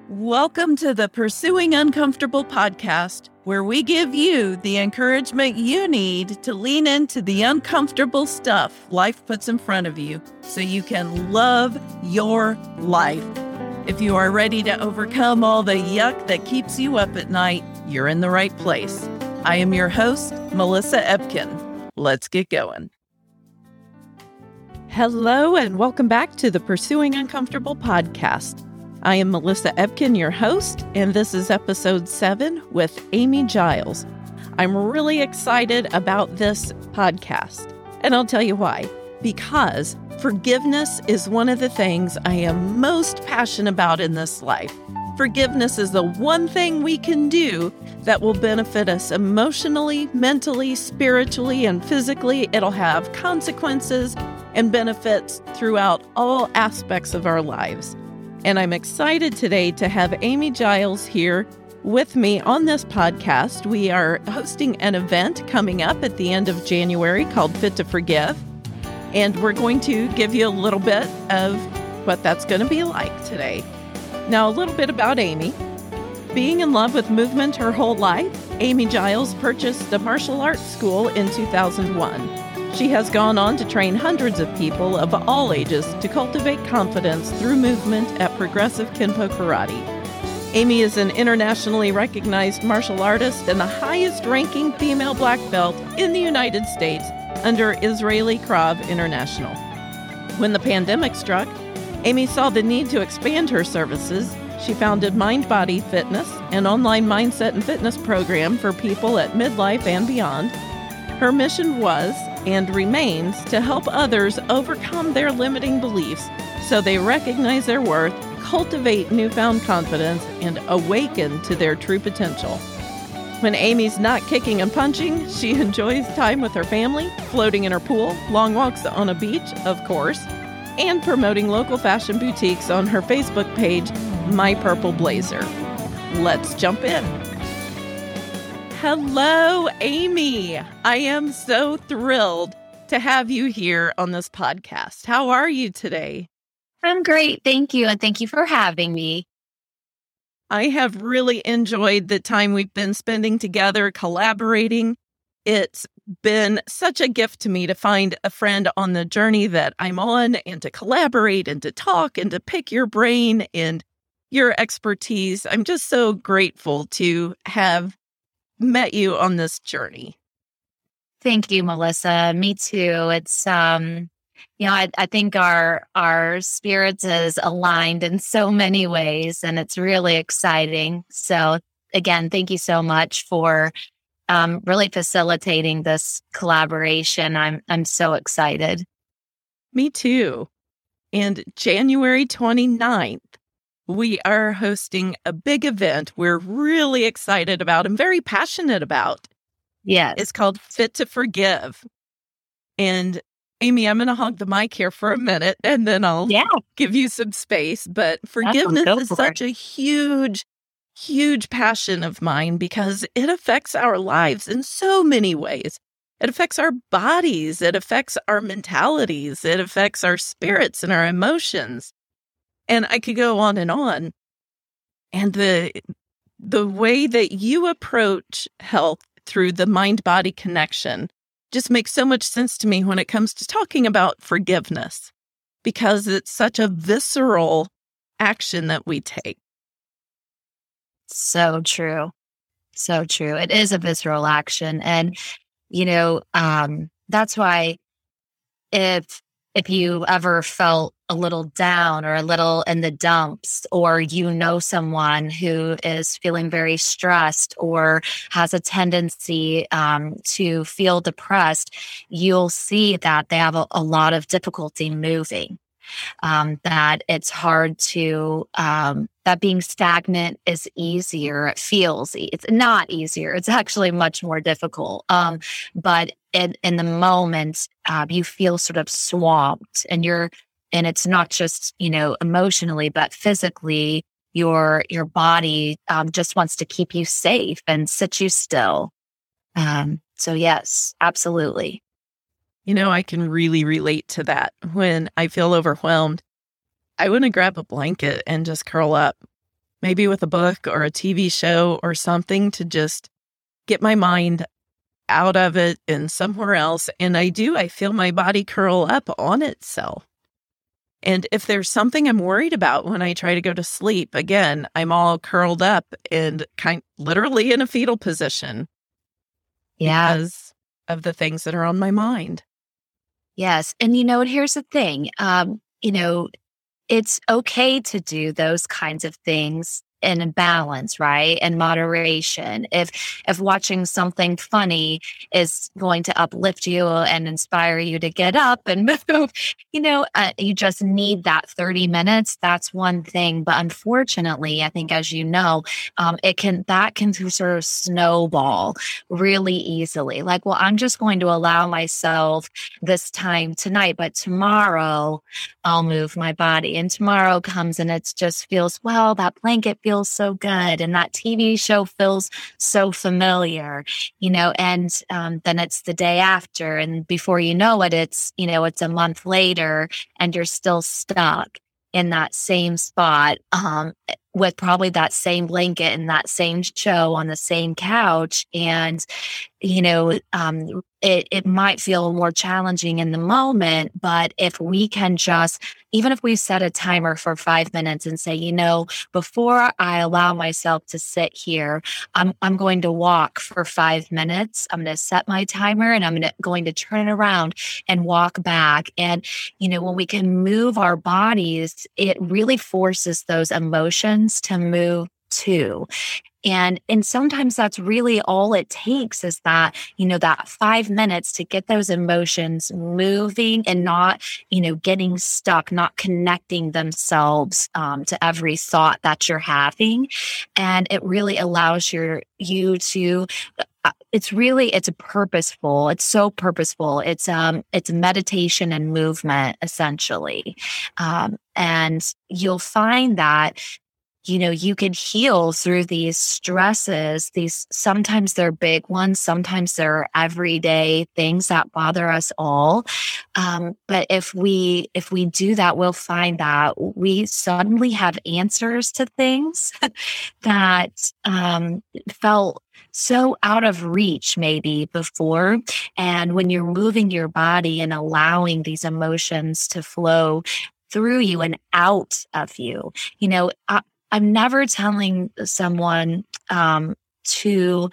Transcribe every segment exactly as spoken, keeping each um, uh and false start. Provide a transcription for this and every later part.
Welcome to the Pursuing Uncomfortable podcast, where we give you the encouragement you need to lean into the uncomfortable stuff life puts in front of you so you can love your life. If you are ready to overcome all the yuck that keeps you up at night, you're in the right place. I am your host, Melissa Epkin. Let's get going. Hello, and welcome back to the Pursuing Uncomfortable podcast. I am Melissa Epkin, your host, and this is episode seven with Amy Giles. I'm really excited about this podcast, and I'll tell you why. Because forgiveness is one of the things I am most passionate about in this life. Forgiveness is the one thing we can do that will benefit us emotionally, mentally, spiritually, and physically. It'll have consequences and benefits throughout all aspects of our lives. And I'm excited today to have Amy Giles here with me on this podcast. We are hosting an event coming up at the end of January called Fit to Forgive. And we're going to give you a little bit of what that's going to be like today. Now, a little bit about Amy. Being in love with movement her whole life, Amy Giles purchased a martial arts school in two thousand one. She has gone on to train hundreds of people of all ages to cultivate confidence through movement at Progressive Kenpo Karate. Amy is an internationally recognized martial artist and the highest-ranking female black belt in the United States under Israeli Krav International. When the pandemic struck, Amy saw the need to expand her services. She founded Mind Body Fitness, an online mindset and fitness program for people at midlife and beyond. Her mission was and remains to help others overcome their limiting beliefs so they recognize their worth, cultivate newfound confidence, and awaken to their true potential. When Amy's not kicking and punching, she enjoys time with her family, floating in her pool, long walks on a beach, of course, and promoting local fashion boutiques on her Facebook page, My Purple Blazer. Let's jump in. Hello, Amy. I am so thrilled to have you here on this podcast. How are you today? I'm great. Thank you. And thank you for having me. I have really enjoyed the time we've been spending together, collaborating. It's been such a gift to me to find a friend on the journey that I'm on and to collaborate and to talk and to pick your brain and your expertise. I'm just so grateful to have met you on this journey. Thank you, Melissa. Me too. It's, um, you know, I, I think our, our spirits is aligned in so many ways, and it's really exciting. So again, thank you so much for um, really facilitating this collaboration. I'm, I'm so excited. Me too. And January twenty-ninth, we are hosting a big event we're really excited about and very passionate about. Yeah. It's called Fit to Forgive. And Amy, I'm going to hog the mic here for a minute and then I'll yeah. give you some space. But forgiveness is such it. a huge, huge passion of mine because it affects our lives in so many ways. It affects our bodies. It affects our mentalities. It affects our spirits and our emotions. And I could go on and on. And the the way that you approach health through the mind-body connection just makes so much sense to me when it comes to talking about forgiveness, because it's such a visceral action that we take. So true. So true. It is a visceral action. And, you know, um, that's why if If you ever felt a little down or a little in the dumps, or you know someone who is feeling very stressed or has a tendency um, to feel depressed, you'll see that they have a, a lot of difficulty moving. Um, that it's hard to, um, that being stagnant is easier. It feels, e- it's not easier. It's actually much more difficult. Um, but in, in the moment, uh, you feel sort of swamped and you're, and it's not just, you know, emotionally, but physically, your, your body, um, just wants to keep you safe and sit you still. Um, so yes, absolutely. You know, I can really relate to that. When I feel overwhelmed, I want to grab a blanket and just curl up maybe with a book or a T V show or something to just get my mind out of it and somewhere else. And I do, I feel my body curl up on itself. And if there's something I'm worried about when I try to go to sleep, again, I'm all curled up and kind literally in a fetal position. Yeah. Because of the things that are on my mind. Yes. And, you know, and here's the thing, um, you know, it's okay to do those kinds of things in a balance, right? And moderation. If if watching something funny is going to uplift you and inspire you to get up and move, you know, uh, you just need that thirty minutes. That's one thing. But unfortunately, I think, as you know, um, it can that can sort of snowball really easily. Like, well, I'm just going to allow myself this time tonight, but tomorrow I'll move my body. And tomorrow comes and it just feels, well, that blanket feels so good. And that T V show feels so familiar, you know, and um, then it's the day after. And before you know it, it's, you know, it's a month later and you're still stuck in that same spot um, with probably that same blanket and that same show on the same couch. And, you know, um, it, it might feel more challenging in the moment, but if we can just, even if we set a timer for five minutes and say, you know, before I allow myself to sit here, I'm I'm going to walk for five minutes. I'm going to set my timer and I'm gonna, going to turn around and walk back. And, you know, when we can move our bodies, it really forces those emotions to move too. And, and sometimes that's really all it takes is that, you know, that five minutes to get those emotions moving and not, you know, getting stuck, not connecting themselves um, to every thought that you're having. And it really allows your, you to, uh, it's really, it's a purposeful, it's so purposeful. It's, um, it's meditation and movement essentially. Um, and you'll find that, you know, you can heal through these stresses. These, sometimes they're big ones, sometimes they're everyday things that bother us all. Um, but if we, if we do that, we'll find that we suddenly have answers to things that um, felt so out of reach maybe before. And when you're moving your body and allowing these emotions to flow through you and out of you, you know, I, I'm never telling someone um, to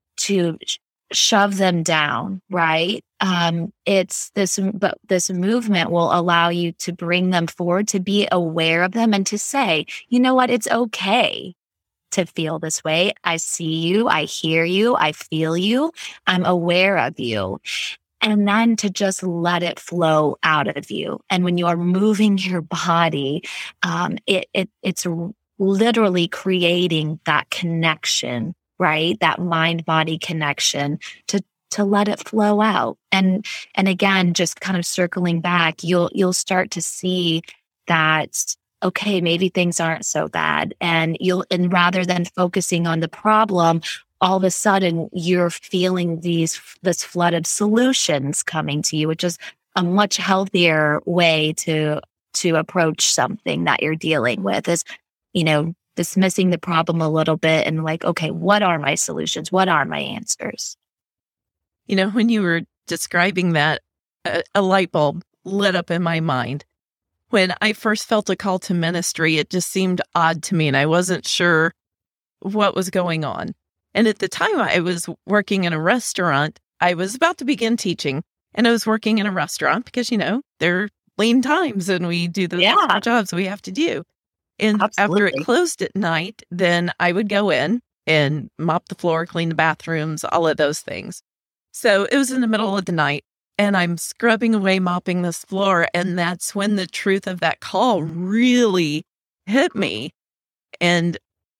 to sh- shove them down, right? Um, it's this, but this movement will allow you to bring them forward, to be aware of them, and to say, you know what, it's okay to feel this way. I see you, I hear you, I feel you, I'm aware of you. And then to just let it flow out of you. And when you are moving your body, um, it, it it's literally creating that connection, right? That mind-body connection to to let it flow out. And and again, just kind of circling back, you'll you'll start to see that, okay, maybe things aren't so bad. And you'll and rather than focusing on the problem, all of a sudden you're feeling these this flood of solutions coming to you, which is a much healthier way to to approach something that you're dealing with, is, you know, dismissing the problem a little bit and like, okay, what are my solutions? What are my answers? You know, when you were describing that, a, a light bulb lit up in my mind. When I first felt a call to ministry, it just seemed odd to me and I wasn't sure what was going on. And at the time I was working in a restaurant, I was about to begin teaching and I was working in a restaurant because, you know, they're lean times and we do the Yeah. jobs we have to do. And Absolutely. after it closed at night, then I would go in and mop the floor, clean the bathrooms, all of those things. So it was in the middle of the night and I'm scrubbing away, mopping this floor. And that's when the truth of that call really hit me. And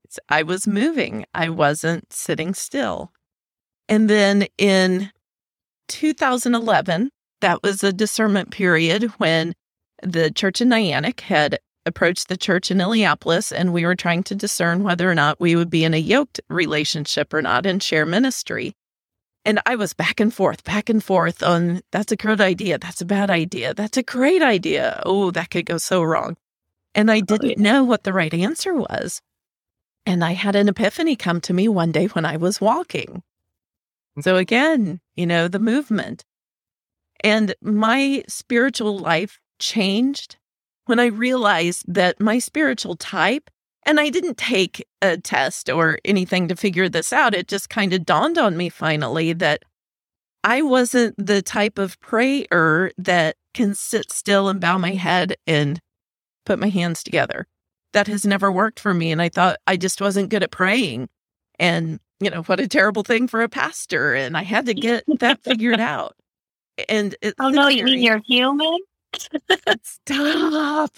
I was moving. I wasn't sitting still. And then in two thousand eleven, that was a discernment period when the church in Niantic had approached the church in Illiopolis, and we were trying to discern whether or not we would be in a yoked relationship or not and share ministry. And I was back and forth, back and forth on, that's a good idea, that's a bad idea, that's a great idea. Oh, that could go so wrong. And I didn't know what the right answer was. And I had an epiphany come to me one day when I was walking. So again, you know, the movement. And my spiritual life changed when I realized that my spiritual type, and I didn't take a test or anything to figure this out. It just kind of dawned on me finally that I wasn't the type of prayer that can sit still and bow my head and put my hands together. That has never worked for me. And I thought I just wasn't good at praying. And, you know, what a terrible thing for a pastor. And I had to get that figured out. And it's oh, no, you mean you're human? Stop.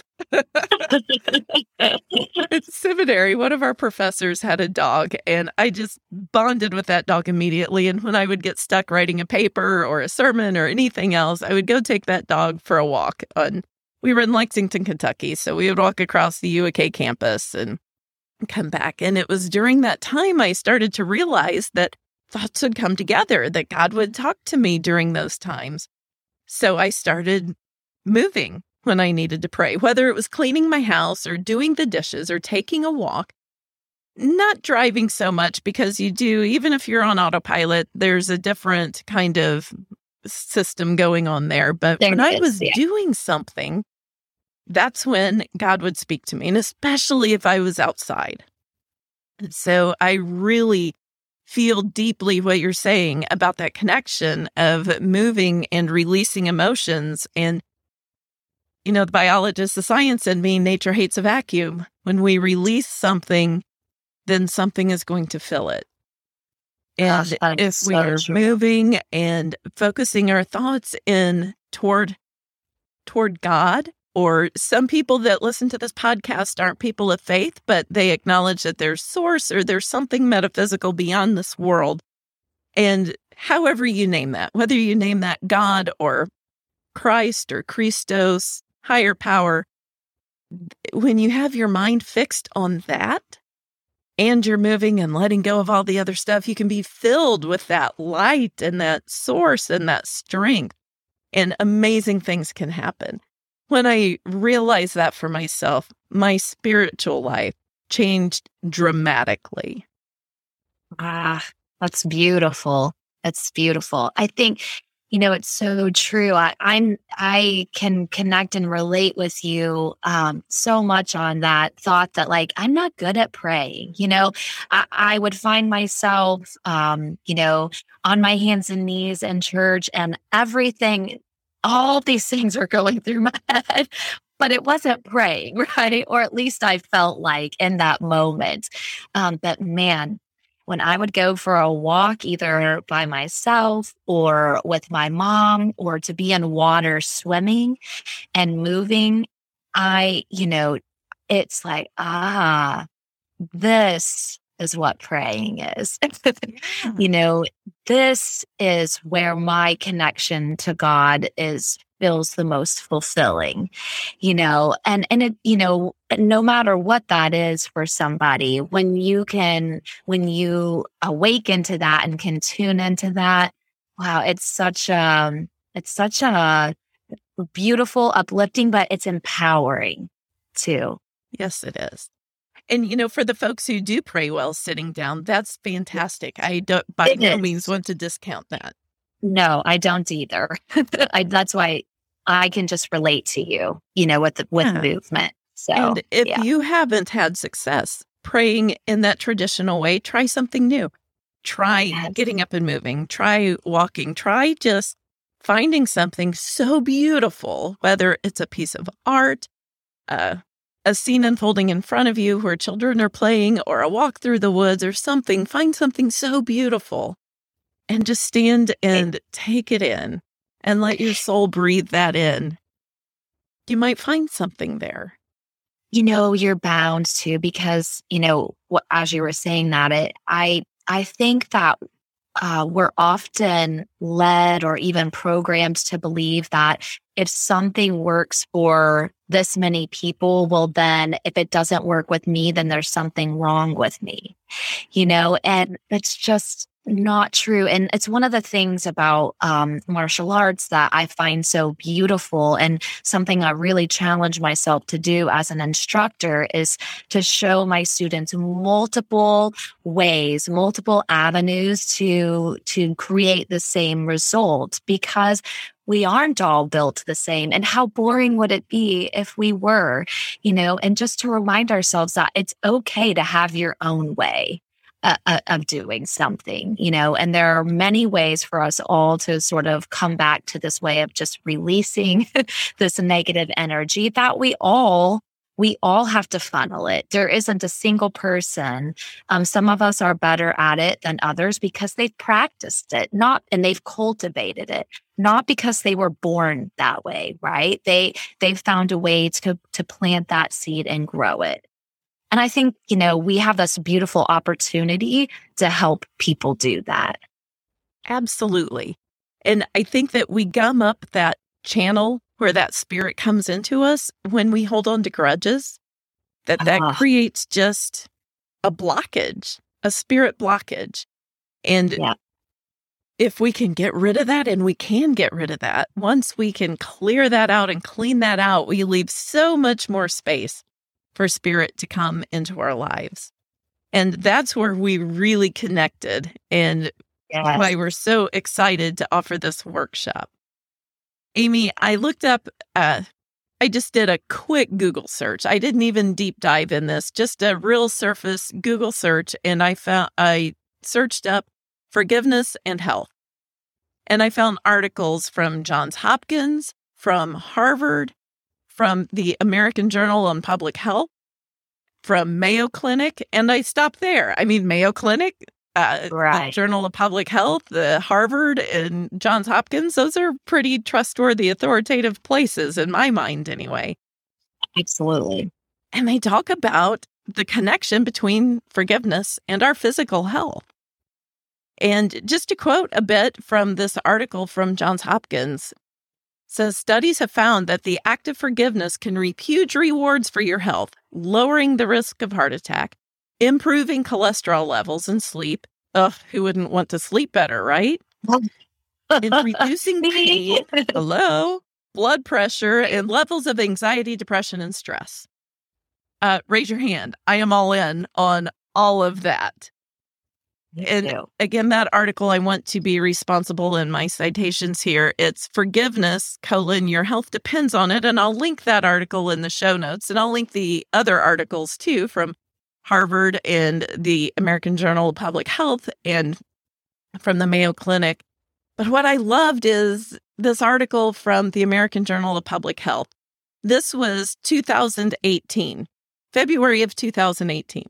In seminary, one of our professors had a dog, and I just bonded with that dog immediately. And when I would get stuck writing a paper or a sermon or anything else, I would go take that dog for a walk. On, we were in Lexington, Kentucky, so we would walk across the U A K campus and come back. And it was during that time I started to realize that thoughts would come together, that God would talk to me during those times. So I started moving when I needed to pray, whether it was cleaning my house or doing the dishes or taking a walk, not driving so much because you do, even if you're on autopilot, there's a different kind of system going on there. But there when is, I was yeah. doing something, that's when God would speak to me, and especially if I was outside. And so I really feel deeply what you're saying about that connection of moving and releasing emotions. And you know, the biologist, the science in me, nature hates a vacuum. When we release something, then something is going to fill it. And Gosh, if so we are true. moving and focusing our thoughts in toward toward God, or some people that listen to this podcast aren't people of faith, but they acknowledge that there's source or there's something metaphysical beyond this world. And however you name that, whether you name that God or Christ or Christos, higher power, when you have your mind fixed on that and you're moving and letting go of all the other stuff, you can be filled with that light and that source and that strength, and amazing things can happen. When I realized that for myself, my spiritual life changed dramatically. Ah, that's beautiful. That's beautiful. I think, you know, it's so true. I, I'm, I can connect and relate with you um, so much on that thought that, like, I'm not good at praying. You know, I, I would find myself, um, you know, on my hands and knees in church, and everything, all these things are going through my head, but it wasn't praying, right? Or at least I felt like in that moment. Um, but man, when I would go for a walk, either by myself or with my mom, or to be in water swimming and moving, I, you know, it's like, ah, this is what praying is. You know, this is where my connection to God is feels the most fulfilling, you know, and, and it, you know, no matter what that is for somebody, when you can, when you awaken to that and can tune into that, wow, it's such a, it's such a beautiful, uplifting, but it's empowering too. Yes, it is. And, you know, for the folks who do pray well sitting down, that's fantastic. I don't by It no is. means want to discount that. No, I don't either. I, that's why I can just relate to you, you know, with the, with Yeah. movement. So, And if yeah. you haven't had success praying in that traditional way, try something new. Try Yes. getting up and moving. Try walking. Try just finding something so beautiful, whether it's a piece of art, uh, a scene unfolding in front of you where children are playing, or a walk through the woods or something. Find something so beautiful and just stand and take it in and let your soul breathe that in. You might find something there. You know, you're bound to, because, you know, what, as you were saying that, it, I, I think that uh, we're often led or even programmed to believe that if something works for this many people, well, then if it doesn't work with me, then there's something wrong with me. you know, and it's just not true. And it's one of the things about um, martial arts that I find so beautiful, and something I really challenge myself to do as an instructor is to show my students multiple ways, multiple avenues to to create the same result, because we aren't all built the same. And how boring would it be if we were, you know, and just to remind ourselves that it's okay to have your own way uh, uh, of doing something, you know, and there are many ways for us all to sort of come back to this way of just releasing this negative energy that we all we all have to funnel it. There isn't a single person. Um, some of us are better at it than others because they've practiced it, not, and they've cultivated it, not because they were born that way, right? They, they've found a way to, to plant that seed and grow it. And I think, you know, we have this beautiful opportunity to help people do that. Absolutely. And I think that we gum up that channel where that spirit comes into us when we hold on to grudges, that that uh, creates just a blockage, a spirit blockage. And yeah. if we can get rid of that, and we can get rid of that, once we can clear that out and clean that out, we leave so much more space for spirit to come into our lives. And that's where we really connected, and yes. why we're so excited to offer this workshop. Amy, I looked up, uh, I just did a quick Google search. I didn't even deep dive in this, just a real surface Google search. And I found, I searched up forgiveness and health. And I found articles from Johns Hopkins, from Harvard, from the American Journal on Public Health, from Mayo Clinic. And I stopped there. I mean, Mayo Clinic, Uh, right. the Journal of Public Health, the Harvard and Johns Hopkins, those are pretty trustworthy, authoritative places in my mind anyway. Absolutely. And they talk about the connection between forgiveness and our physical health. And just to quote a bit from this article from Johns Hopkins, says studies have found that the act of forgiveness can reap huge rewards for your health, lowering the risk of heart attack, improving cholesterol levels and sleep. Ugh, who wouldn't want to sleep better, right? And reducing pain, hello, blood pressure, and levels of anxiety, depression, and stress. Uh, raise your hand. I am all in on all of that. Me and too. Again, that article, I want to be responsible in my citations here. It's forgiveness, colon, your health depends on it. And I'll link that article in the show notes. And I'll link the other articles too from Harvard and the American Journal of Public Health and from the Mayo Clinic. But what I loved is this article from the American Journal of Public Health. This was two thousand eighteen, February of two thousand eighteen.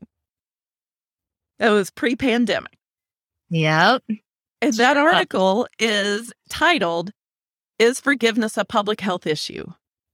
That was pre-pandemic. Yep. And that article is titled, "Is Forgiveness a Public Health Issue?"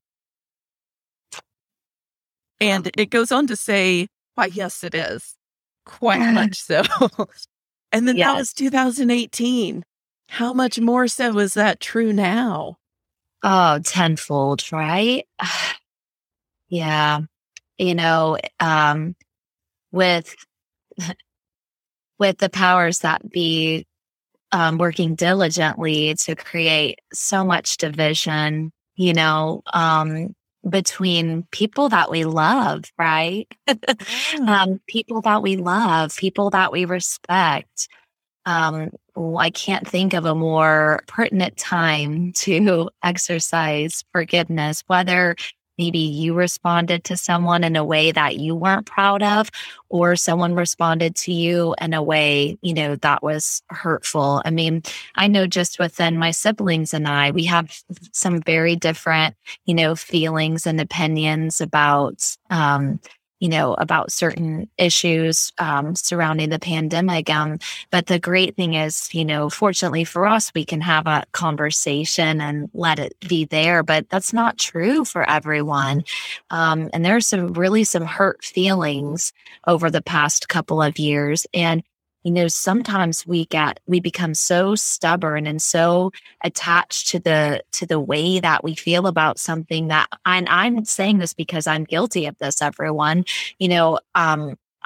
And it goes on to say, why, yes, it is. Quite much so. And then yes. that was two thousand eighteen. How much more so is that true now? Oh, tenfold, right? Yeah. You know, um, with with the powers that be um, working diligently to create so much division, you know, um, between people that we love, right? um, people that we love, people that we respect. Um, I can't think of a more pertinent time to exercise forgiveness, whether maybe you responded to someone in a way that you weren't proud of, or someone responded to you in a way, you know, that was hurtful. I mean, I know just within my siblings and I, we have some very different, you know, feelings and opinions about, um, you know, about certain issues um, surrounding the pandemic. Um, but the great thing is, you know, fortunately for us, we can have a conversation and let it be there. But that's not true for everyone. Um, and there's some really some hurt feelings over the past couple of years. And you know, sometimes we get, we become so stubborn and so attached to the, to the way that we feel about something that, and I'm saying this because I'm guilty of this, everyone, you know, um,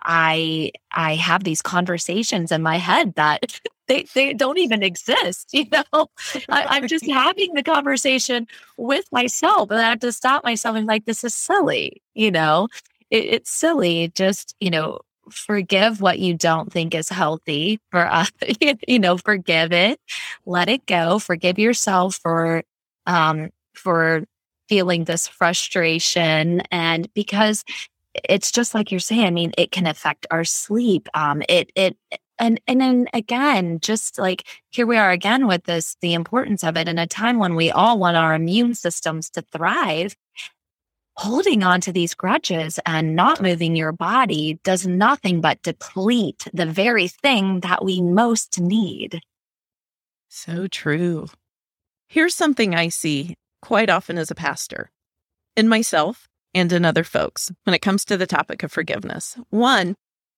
I I have these conversations in my head that they, they don't even exist. You know, I, I'm just having the conversation with myself, and I have to stop myself and like, this is silly. You know, it, it's silly. Just, you know, forgive what you don't think is healthy for us. You know, forgive it, let it go. Forgive yourself for um for feeling this frustration, and because it's just like you're saying, I mean, it can affect our sleep. Um, it, it, and, and then again, just like here we are again with this, the importance of it in a time when we all want our immune systems to thrive. Holding on to these grudges and not moving your body does nothing but deplete the very thing that we most need. So true. Here's something I see quite often as a pastor, in myself and in other folks, when it comes to the topic of forgiveness. One,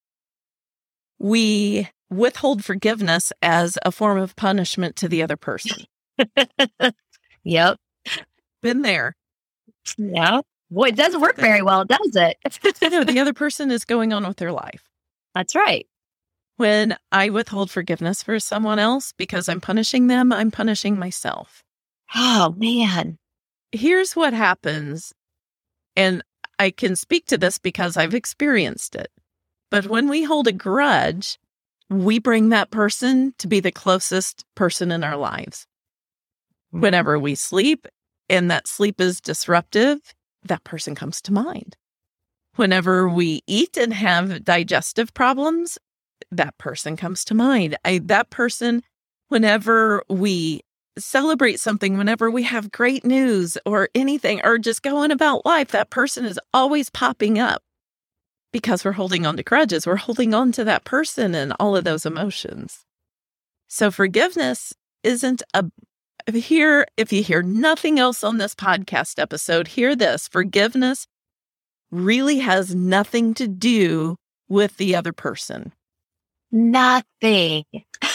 we withhold forgiveness as a form of punishment to the other person. Yep. Been there. Yeah. Boy, it doesn't work very well, does it? No, the other person is going on with their life. That's right. When I withhold forgiveness for someone else because I'm punishing them, I'm punishing myself. Oh, man. Here's what happens. And I can speak to this because I've experienced it. But when we hold a grudge, we bring that person to be the closest person in our lives. Whenever we sleep and that sleep is disruptive, that person comes to mind. Whenever we eat and have digestive problems, that person comes to mind. I, that person, whenever we celebrate something, whenever we have great news or anything, or just going about life, that person is always popping up because we're holding on to grudges. We're holding on to that person and all of those emotions. So forgiveness isn't a, here, if you hear nothing else on this podcast episode, hear this. Forgiveness really has nothing to do with the other person. Nothing.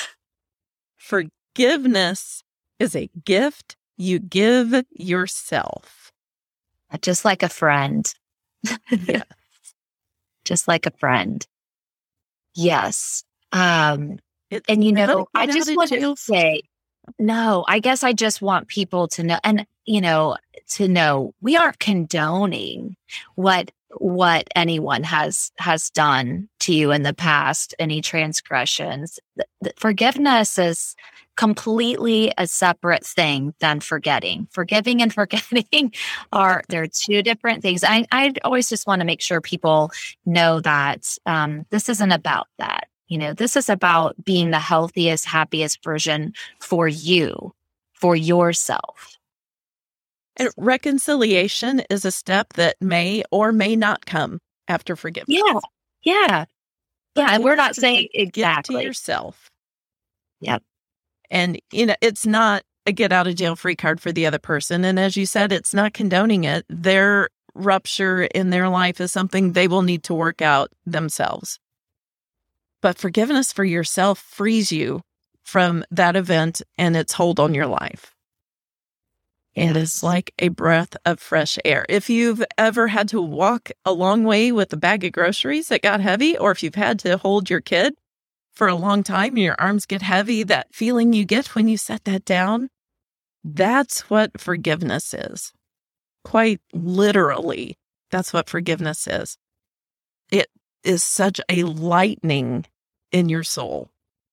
Forgiveness is a gift you give yourself. Just like a friend. Yes. Just like a friend. Yes. Um, It's and, you know, not I get just out of want jail to say, no, I guess I just want people to know, and, you know, to know we aren't condoning what what anyone has has done to you in the past, any transgressions. The, the forgiveness is completely a separate thing than forgetting. Forgiving and forgetting are, they're two different things. I, I always just want to make sure people know that um, this isn't about that. You know, this is about being the healthiest, happiest version for you, for yourself. And reconciliation is a step that may or may not come after forgiveness. Yeah. Yeah. Yeah. And we're not saying Get exactly to yourself. Yep. And, you know, it's not a get out of jail free card for the other person. And as you said, it's not condoning it. Their rupture in their life is something they will need to work out themselves. But forgiveness for yourself frees you from that event and its hold on your life. It is like a breath of fresh air. If you've ever had to walk a long way with a bag of groceries that got heavy, or if you've had to hold your kid for a long time and your arms get heavy, that feeling you get when you set that down, that's what forgiveness is. Quite literally, that's what forgiveness is. It is such a lightening in your soul.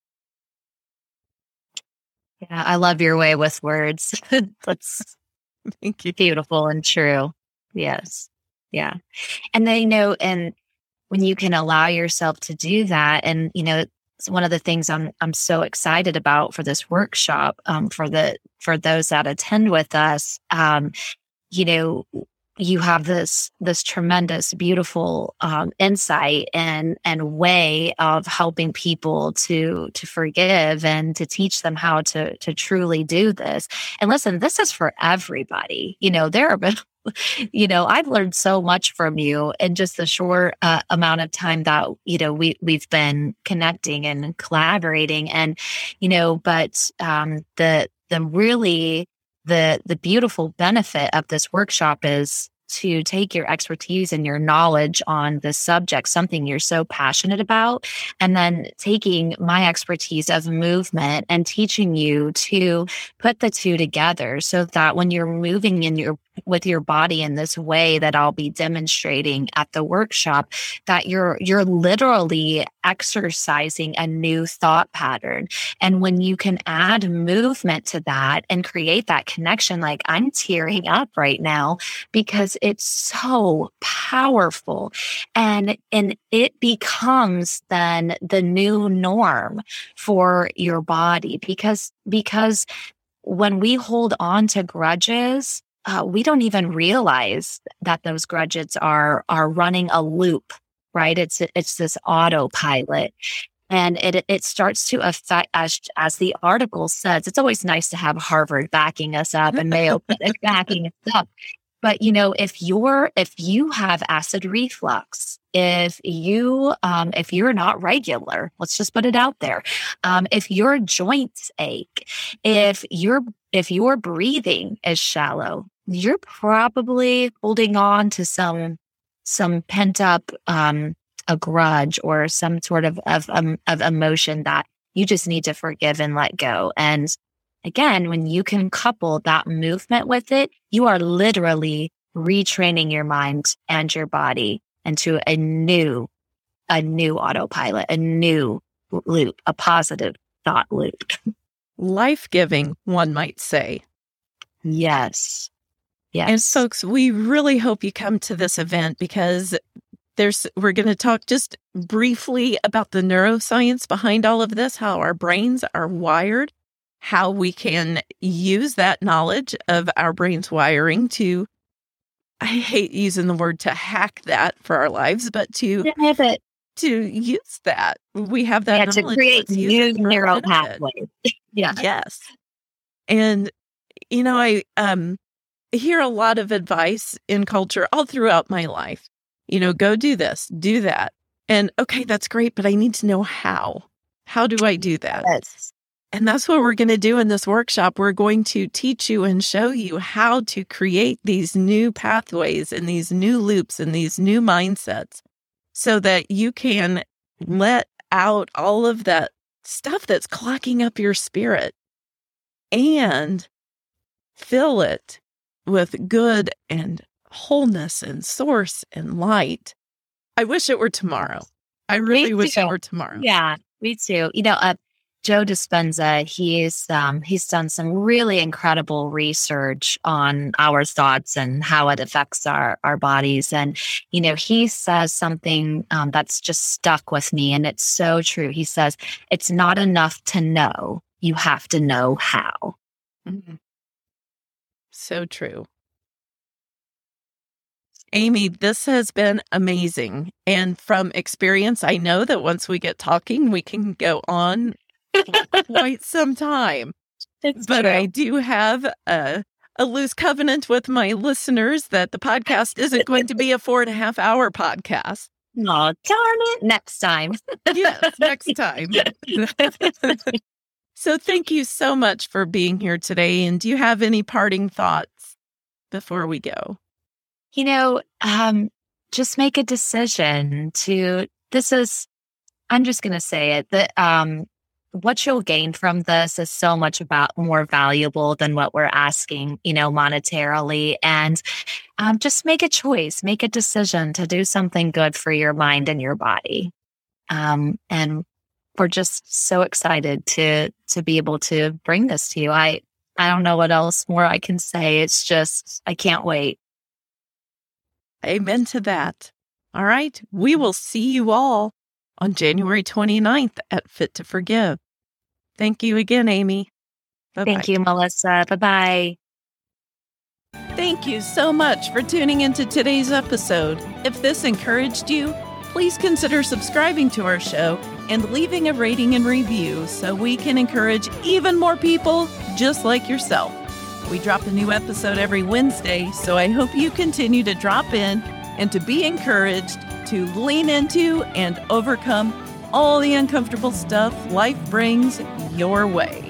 Yeah, I love your way with words. That's Thank you. beautiful and true. Yes. Yeah. And they know, and when you can allow yourself to do that, and, you know, it's one of the things I'm I'm so excited about for this workshop, um, for the for those that attend with us, um, you know, you have this this tremendous, beautiful um, insight and and way of helping people to to forgive and to teach them how to to truly do this. And listen, this is for everybody. You know, there have been, you know, I've learned so much from you in just the short uh, amount of time that, you know, we we've been connecting and collaborating, and you know, but um, the the really the the beautiful benefit of this workshop is to take your expertise and your knowledge on the subject, something you're so passionate about, and then taking my expertise of movement and teaching you to put the two together so that when you're moving in your with your body in this way that I'll be demonstrating at the workshop, that you're you're literally exercising a new thought pattern. And when you can add movement to that and create that connection, like I'm tearing up right now because it's so powerful. And and it becomes then the new norm for your body because because when we hold on to grudges, Uh, we don't even realize that those grudges are are running a loop, right? It's it's this autopilot, and it it starts to affect, as as the article says. It's always nice to have Harvard backing us up and Mayo backing us up. But you know, if you're if you have acid reflux, if you um, if you're not regular, let's just put it out there. Um, if your joints ache, if your if your breathing is shallow, you're probably holding on to some some pent up um, a grudge or some sort of of um, of emotion that you just need to forgive and let go. And again, when you can couple that movement with it, you are literally retraining your mind and your body into a new a new autopilot, a new loop, a positive thought loop. Life-giving, one might say. Yes. Yes. And folks, we really hope you come to this event because there's we're going to talk just briefly about the neuroscience behind all of this, how our brains are wired, how we can use that knowledge of our brain's wiring to, I hate using the word to hack that for our lives, but to have it. to use that. We have that Yeah, to knowledge. create Let's use new it for our neural benefit. pathways. Yeah. Yes. And, you know, I um, hear a lot of advice in culture all throughout my life. You know, go do this, do that. And okay, that's great, but I need to know how. How do I do that? Yes. And that's what we're going to do in this workshop. We're going to teach you and show you how to create these new pathways and these new loops and these new mindsets so that you can let out all of that stuff that's clogging up your spirit and fill it with good and wholeness and source and light. I wish it were tomorrow. I really Me wish too. it were tomorrow. Yeah, me too. You know, uh, Joe Dispenza, he's um, he's done some really incredible research on our thoughts and how it affects our our bodies. And you know, he says something um, that's just stuck with me, and it's so true. He says it's not enough to know; you have to know how. Mm-hmm. So true. Amy, this has been amazing. And from experience, I know that once we get talking, we can go on quite some time. It's but true. I do have a, a loose covenant with my listeners that the podcast isn't going to be a four and a half hour podcast. Oh, darn it. Next time. Yes, next time. So thank you so much for being here today. And do you have any parting thoughts before we go? You know, um, just make a decision to, this is, I'm just going to say it, that um, what you'll gain from this is so much about more valuable than what we're asking, you know, monetarily. And um, just make a choice, make a decision to do something good for your mind and your body. Um, and we're just so excited to to be able to bring this to you. I, I don't know what else more I can say. It's just, I can't wait. Amen to that. All right. We will see you all on January twenty-ninth at Fit to Forgive. Thank you again, Amy. Bye-bye. Thank you, Melissa. Bye-bye. Thank you so much for tuning into today's episode. If this encouraged you, please consider subscribing to our show and leaving a rating and review so we can encourage even more people just like yourself. We drop a new episode every Wednesday, so I hope you continue to drop in and to be encouraged to lean into and overcome all the uncomfortable stuff life brings your way.